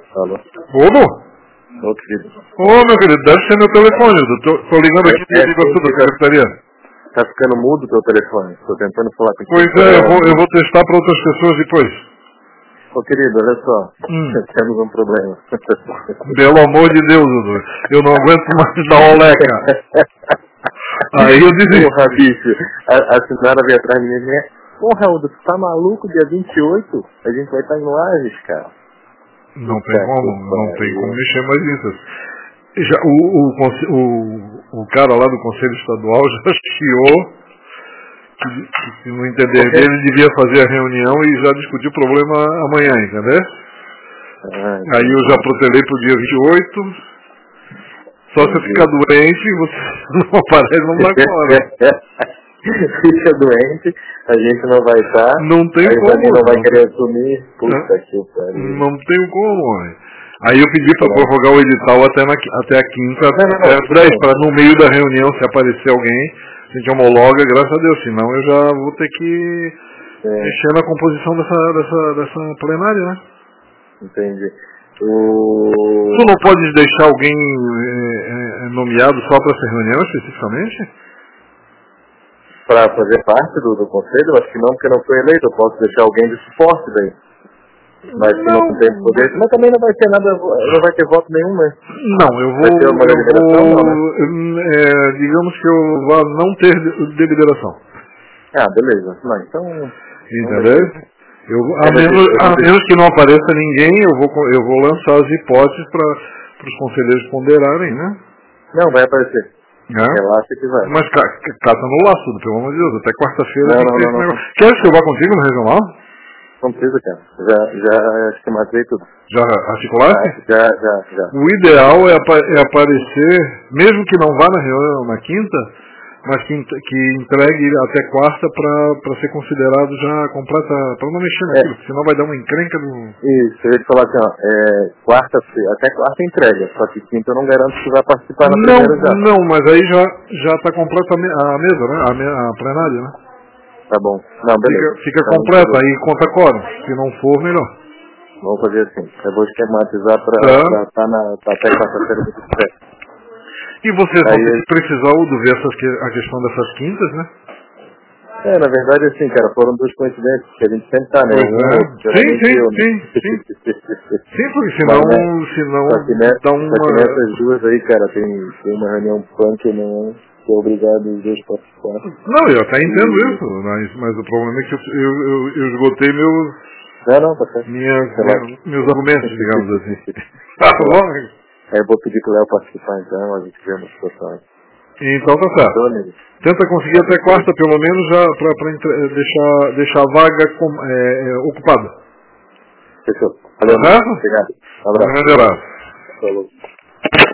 Alô? Ô, Ô, querido. meu querido, deve ser meu telefone. Tô ligando aqui de Iguaçu da secretaria. Tá ficando mudo o teu telefone. Tô tentando falar contigo. Pois é, eu vou testar para outras pessoas depois. Ô, querido, olha só. Temos um problema. Pelo amor de Deus, Dudu. Eu não aguento mais dar olé, cara. Aí eu desisti. Porra, bicho. A senhora veio atrás de mim e disse, porra, Raul, tu tá maluco? Dia 28? A gente vai estar em Lages, cara. Não tem como mexer mais nisso. Já, o cara lá do Conselho Estadual já chiou que se não entender dele devia fazer a reunião e já discutir o problema amanhã, entendeu? Aí eu já protelei pro dia 28. Só se eu ficar doente e você não aparece, não dá fora. Fica doente, a gente não vai estar. Não tem como. A gente não vai querer assumir. Puta que pariu. Não tem como, mãe. Aí eu pedi para prorrogar o edital até a quinta, para no meio da reunião, se aparecer alguém, a gente homologa, graças a Deus, senão eu já vou ter que mexer na composição dessa plenária, né? Entendi. Tu não podes deixar alguém nomeado só para essa reunião, especificamente? Para fazer parte do conselho? Acho que não, porque não foi eleito. Eu posso deixar alguém de suporte daí. Mas não tem poder. Mas também não vai ter nada, não vai ter voto nenhum, né? Não, eu vou. Vai ter uma deliberação, não, né? Digamos que eu vá não ter deliberação. Ah, beleza. Não, então. Entendeu? A menos que não apareça ninguém, eu vou lançar as hipóteses para os conselheiros ponderarem, né? Não, vai aparecer. Relaxa que vai. Mas cata no laço, pelo amor de Deus, até quarta-feira. Não. Queres que eu vá contigo no regional? Não precisa, cara. Já esquematei tudo. Já articulaste? Já. O ideal é aparecer, mesmo que não vá na reunião na quinta, mas que entregue até quarta para ser considerado já completa, para não mexer naquilo, senão vai dar uma encrenca do... Isso, eu ia te falar assim, até quarta entrega, só que quinta eu não garanto que vai participar na primeira já. Não, mas aí já está completa a mesa, né? A plenária, né? Tá bom. Não, beleza. Fica completa, aí conta quórum. Se não for, melhor. Vamos fazer assim. Eu vou esquematizar para estar até quarta-feira do sucesso. E vocês vão precisar ver a questão dessas quintas, né? Na verdade, assim, cara, foram duas coincidências, que a gente sempre tá, né? Sim, porque senão dá uma... Só que nessas duas aí, cara, tem uma reunião punk que não é obrigado os dois participar. Não, eu até entendo isso, mas o problema é que eu esgotei meus argumentos, digamos assim. Tá bom? Aí eu vou pedir que o Léo participar, então, a gente vê uma situação. Então tá certo. Tenta conseguir até quarta, pelo menos, já para deixar a vaga ocupada. Fechou. Valeu, obrigado. Um grande abraço. Falou.